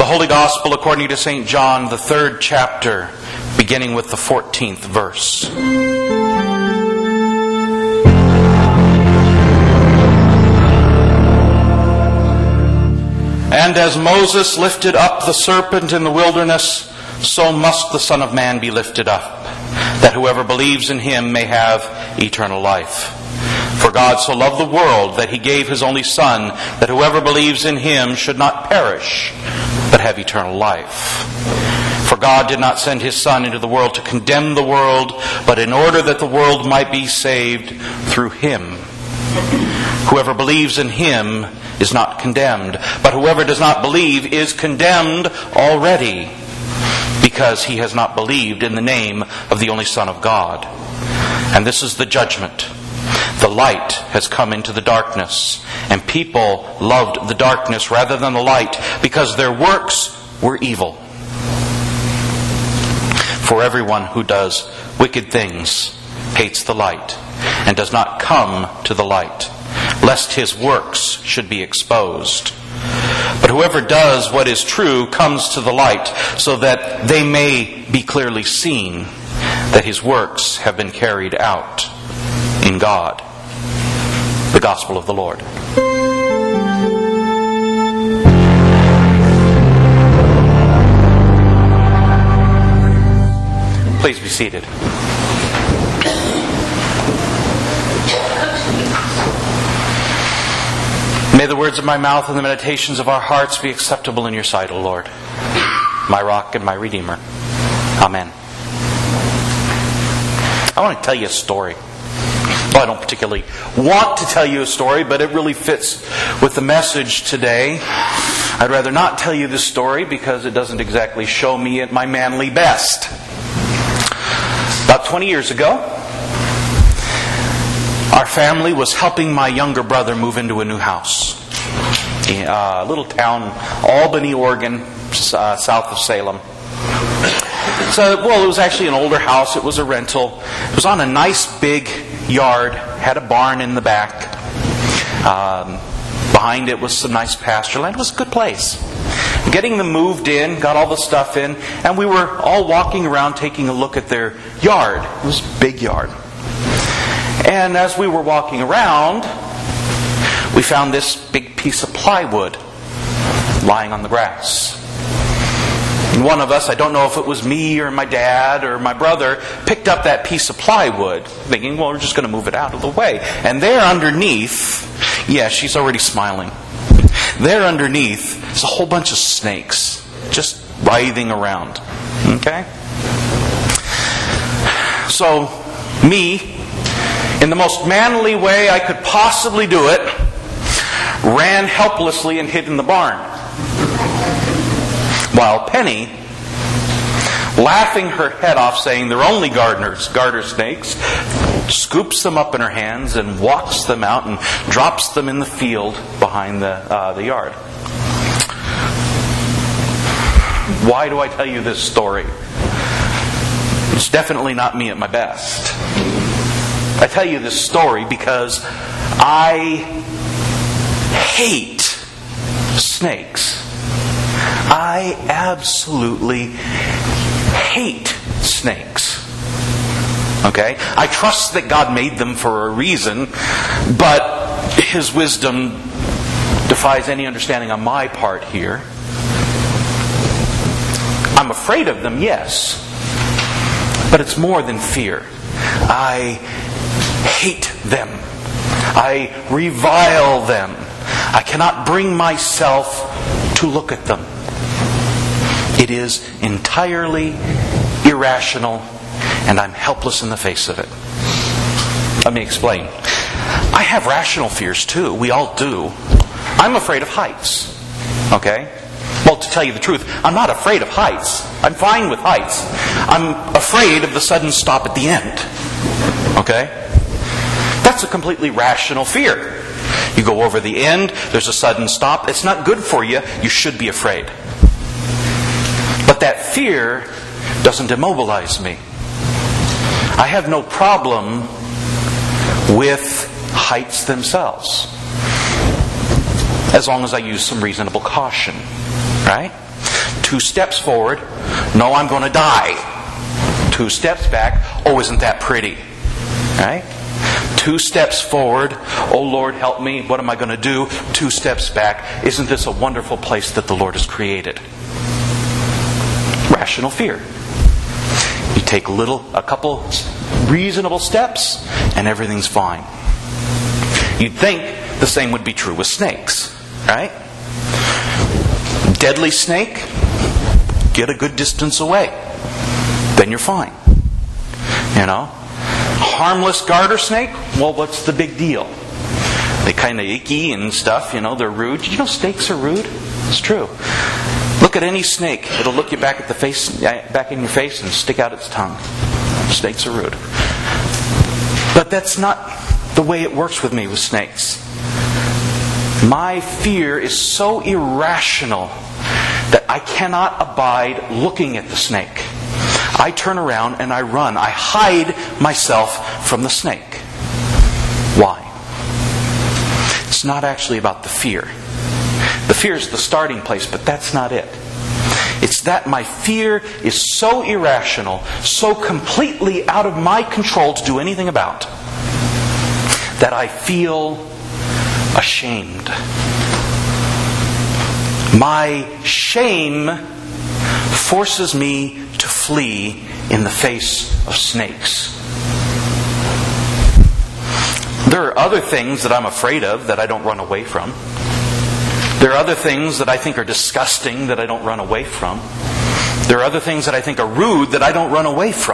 The Holy Gospel according to St. John, the 3rd chapter, beginning with the 14th verse. And as Moses lifted up the serpent in the wilderness, so must the Son of Man be lifted up, that whoever believes in him may have eternal life. For God so loved the world that he gave his only Son, that whoever believes in him should not perish, but have eternal life. For God did not send his Son into the world to condemn the world, but in order that the world might be saved through him. Whoever believes in him is not condemned, but whoever does not believe is condemned already, because he has not believed in the name of the only Son of God. And this is the judgment. The light has come into the darkness, and people loved the darkness rather than the light, because their works were evil. For everyone who does wicked things hates the light, and does not come to the light, lest his works should be exposed. But whoever does what is true comes to the light, so that they may be clearly seen that his works have been carried out in God. The Gospel of the Lord. Please be seated. May the words of my mouth and the meditations of our hearts be acceptable in your sight, O Lord, my rock and my redeemer. Amen. I want to tell you a story. Well, I don't particularly want to tell you a story, but it really fits with the message today. I'd rather not tell you this story because it doesn't exactly show me at my manly best. About 20 years ago, our family was helping my younger brother move into a new house. A little town, Albany, Oregon, south of Salem. It was actually an older house. It was a rental. It was on a nice big yard. Had a barn in the back. Behind it was some nice pasture land. It was a good place. Getting them moved in, got all the stuff in, and we were all walking around taking a look at their yard. It was a big yard. And as we were walking around, we found this big piece of plywood lying on the grass. And one of us, I don't know if it was me or my dad or my brother, picked up that piece of plywood, thinking, well, we're just going to move it out of the way. And there underneath, she's already smiling. There underneath is a whole bunch of snakes just writhing around. Okay? So, me, in the most manly way I could possibly do it, ran helplessly and hid in the barn. While Penny, laughing her head off, saying they're only garter snakes, scoops them up in her hands and walks them out and drops them in the field behind the yard. Why do I tell you this story? It's definitely not me at my best. I tell you this story because I hate snakes. I absolutely hate snakes. Okay? I trust that God made them for a reason, but His wisdom defies any understanding on my part here. I'm afraid of them, yes, but it's more than fear. I hate them. I revile them. I cannot bring myself to look at them. It is entirely irrational, and I'm helpless in the face of it. Let me explain. I have rational fears too. We all do. I'm afraid of heights. Okay? Well, to tell you the truth, I'm not afraid of heights. I'm fine with heights. I'm afraid of the sudden stop at the end. Okay? That's a completely rational fear. You go over the end, there's a sudden stop. It's not good for you. You should be afraid. But that fear doesn't immobilize me. I have no problem with heights themselves, as long as I use some reasonable caution. Right? 2 steps forward, no, I'm going to die. 2 steps back, oh, isn't that pretty? Right? 2 steps forward, oh Lord, help me, what am I going to do? 2 steps back, isn't this a wonderful place that the Lord has created? Rational fear. You take a couple reasonable steps, and everything's fine. You'd think the same would be true with snakes, right? Deadly snake, get a good distance away. Then you're fine. You know? Harmless garter snake, well, what's the big deal? They kind of icky and stuff, they're rude. Did you know snakes are rude? It's true. Look at any snake. It'll look you back in your face and stick out its tongue. Snakes are rude. But that's not the way it works with me with snakes. My fear is so irrational that I cannot abide looking at the snake. I turn around and I run. I hide myself from the snake. Why? It's not actually about the fear. The fear is the starting place, but that's not it. It's that my fear is so irrational, so completely out of my control to do anything about, that I feel ashamed. My shame forces me to flee in the face of snakes. There are other things that I'm afraid of that I don't run away from. There are other things that I think are disgusting that I don't run away from. There are other things that I think are rude that I don't run away from.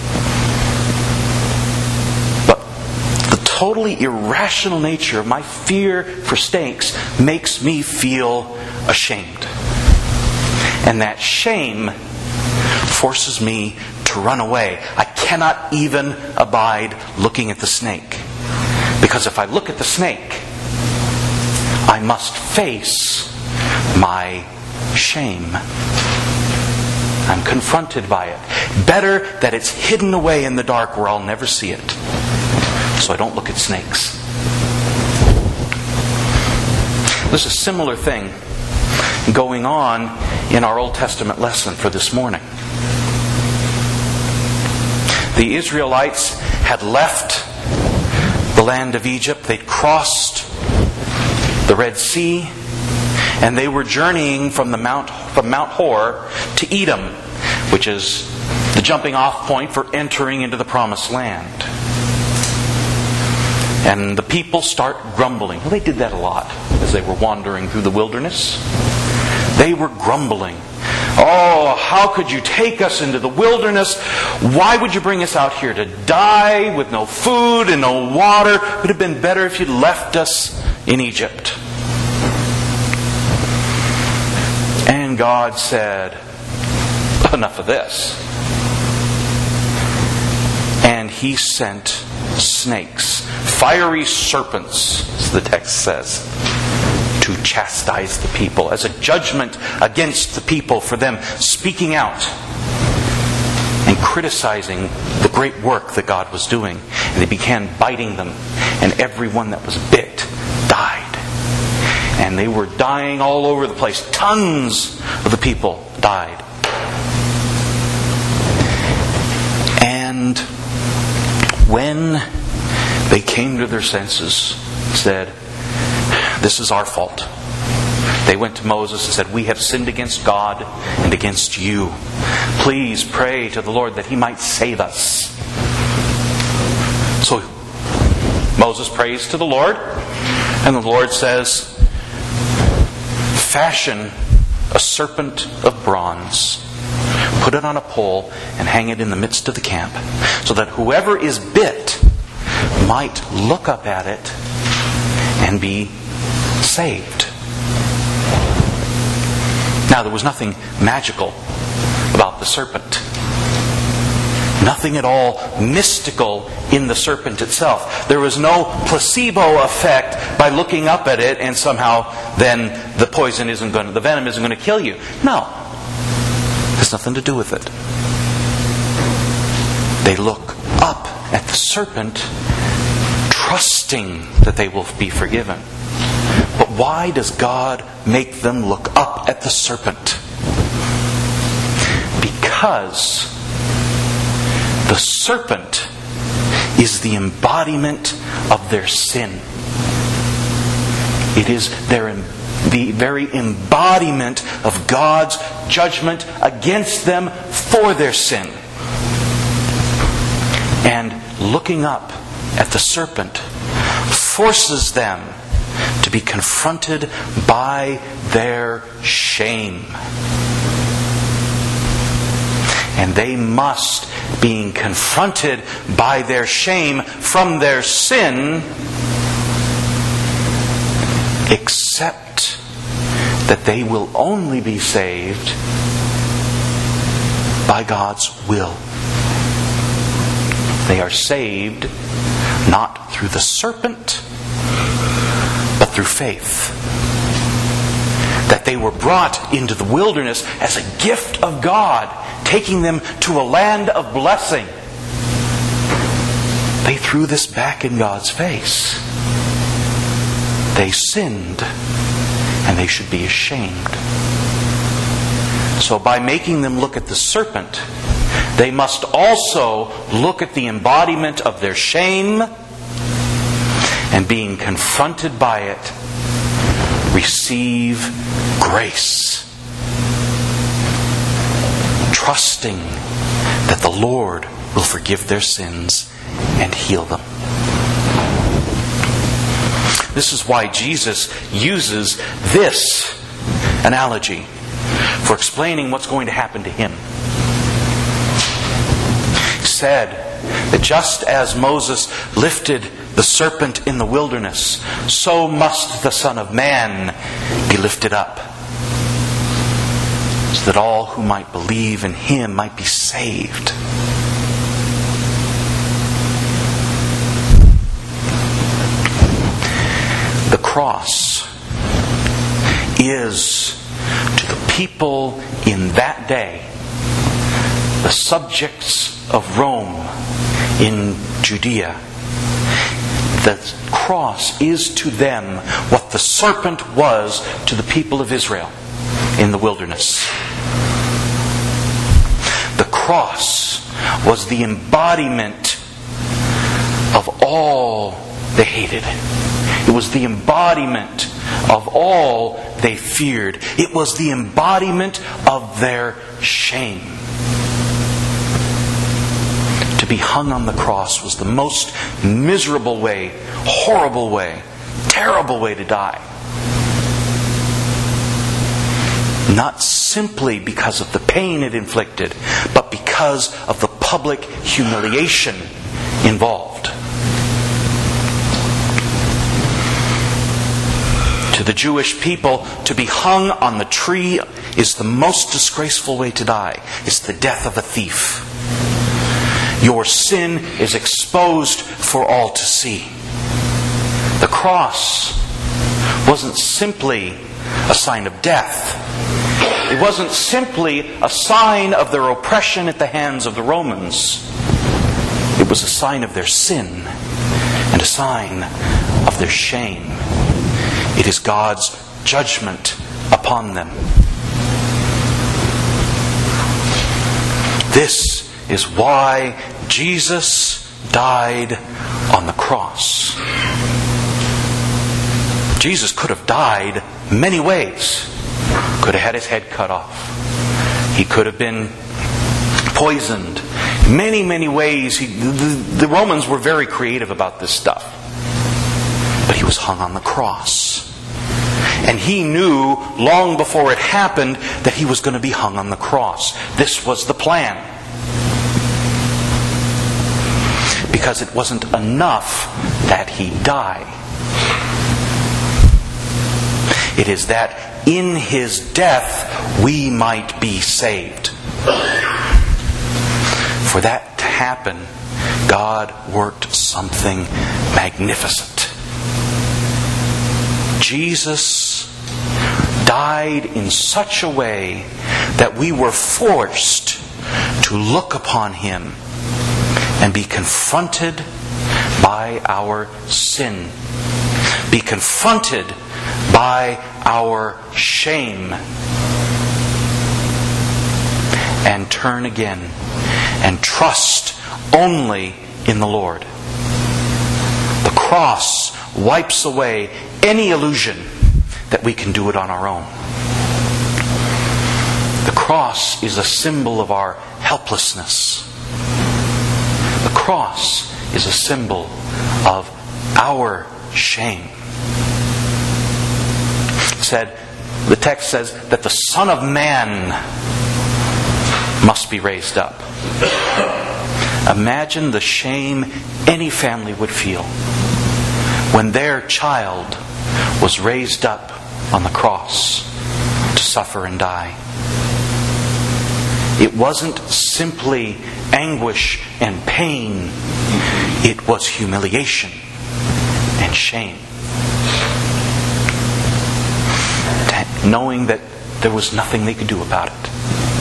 But the totally irrational nature of my fear for snakes makes me feel ashamed. And that shame forces me to run away. I cannot even abide looking at the snake. Because if I look at the snake, I must face my shame. I'm confronted by it. Better that it's hidden away in the dark where I'll never see it. So I don't look at snakes. There's a similar thing going on in our Old Testament lesson for this morning. The Israelites had left the land of Egypt. They'd crossed the Red Sea, and they were journeying from Mount Hor to Edom, which is the jumping off point for entering into the Promised Land. And the people start grumbling. Well, they did that a lot as they were wandering through the wilderness. They were grumbling. Oh, how could you take us into the wilderness? Why would you bring us out here to die with no food and no water? It would have been better if you'd left us in Egypt. And God said, enough of this. And He sent snakes, fiery serpents, as the text says, to chastise the people as a judgment against the people for them speaking out and criticizing the great work that God was doing. And they began biting them, and everyone that was bit died. And they were dying all over the place. Tons of the people died. And when they came to their senses, said, this is our fault. They went to Moses and said, we have sinned against God and against you. Please pray to the Lord that He might save us. So Moses prays to the Lord, and the Lord says, fashion a serpent of bronze, put it on a pole, and hang it in the midst of the camp, so that whoever is bit might look up at it and be saved. Now, there was nothing magical about the serpent. Nothing at all mystical in the serpent itself. There was no placebo effect by looking up at it and somehow then the venom isn't going to kill you. No. It has nothing to do with it. They look up at the serpent, trusting that they will be forgiven. But why does God make them look up at the serpent? because the serpent is the embodiment of their sin. It is the very embodiment of God's judgment against them for their sin. And looking up at the serpent forces them to be confronted by their shame. And they must, being confronted by their shame from their sin, accept that they will only be saved by God's will. They are saved not through the serpent, but through faith. That they were brought into the wilderness as a gift of God, taking them to a land of blessing. They threw this back in God's face. They sinned, and they should be ashamed. So by making them look at the serpent, they must also look at the embodiment of their shame, and being confronted by it, receive grace, trusting that the Lord will forgive their sins and heal them. This is why Jesus uses this analogy for explaining what's going to happen to him. He said that just as Moses lifted the serpent in the wilderness, so must the Son of Man be lifted up, so that all who might believe in him might be saved. The cross is, to the people in that day, the subjects of Rome in Judea, the cross is to them what the serpent was to the people of Israel in the wilderness. The cross was the embodiment of all they hated. It was the embodiment of all they feared. It was the embodiment of their shame. To be hung on the cross was the most miserable way, horrible way, terrible way to die. Not simply because of the pain it inflicted, but because of the public humiliation involved. To the Jewish people, to be hung on the tree is the most disgraceful way to die. It's the death of a thief. Your sin is exposed for all to see. The cross wasn't simply a sign of death. It wasn't simply a sign of their oppression at the hands of the Romans. It was a sign of their sin and a sign of their shame. It is God's judgment upon them. This is why Jesus died on the cross. Jesus could have died many ways. Could have had his head cut off. He could have been poisoned. Many, many ways. The Romans were very creative about this stuff. But he was hung on the cross. And he knew long before it happened that he was going to be hung on the cross. This was the plan. Because it wasn't enough that he die. It is that in his death we might be saved. For that to happen, God worked something magnificent. Jesus died in such a way that we were forced to look upon him and be confronted by our sin. Be confronted by our shame. And turn again and trust only in the Lord. The cross wipes away any illusion that we can do it on our own. The cross is a symbol of our helplessness. The cross is a symbol of our shame. The text says that the Son of Man must be raised up. Imagine the shame any family would feel when their child was raised up on the cross to suffer and die. It wasn't simply anguish and pain. It was humiliation and shame. Knowing that there was nothing they could do about it.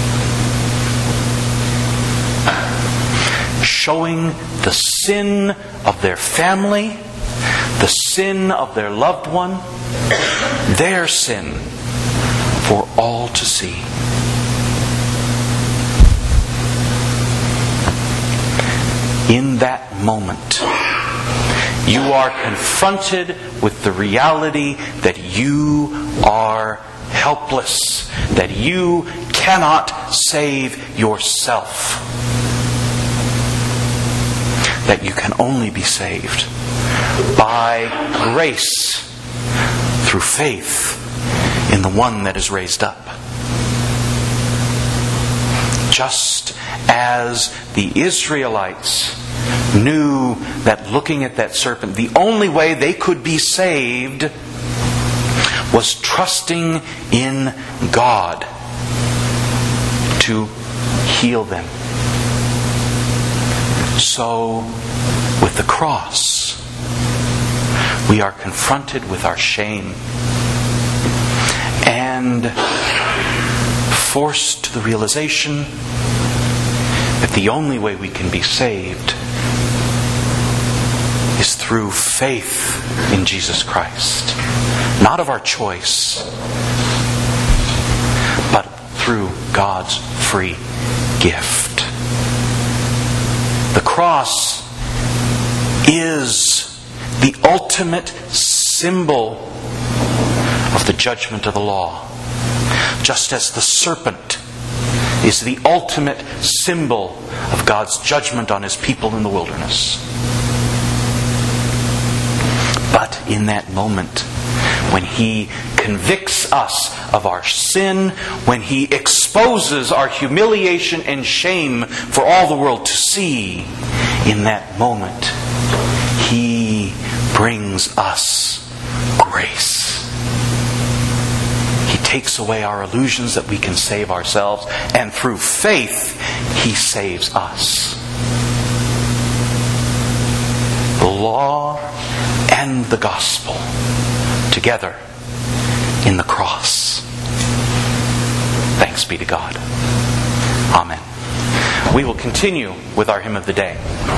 Showing the sin of their family, the sin of their loved one, their sin for all to see. In that moment, you are confronted with the reality that you are helpless, that you cannot save yourself, that you can only be saved by grace through faith in the one that is raised up. Just as the Israelites knew that looking at that serpent, the only way they could be saved was trusting in God to heal them. So, with the cross, we are confronted with our shame and forced to the realization that the only way we can be saved is through faith in Jesus Christ. Not of our choice, but through God's free gift. The cross is the ultimate symbol of the judgment of the law. Just as the serpent is the ultimate symbol of God's judgment on His people in the wilderness. But in that moment, when He convicts us of our sin, when He exposes our humiliation and shame for all the world to see, in that moment, He brings us grace. He takes away our illusions that we can save ourselves, and through faith, He saves us. The law and the gospel together in the cross. Thanks be to God. Amen. We will continue with our hymn of the day.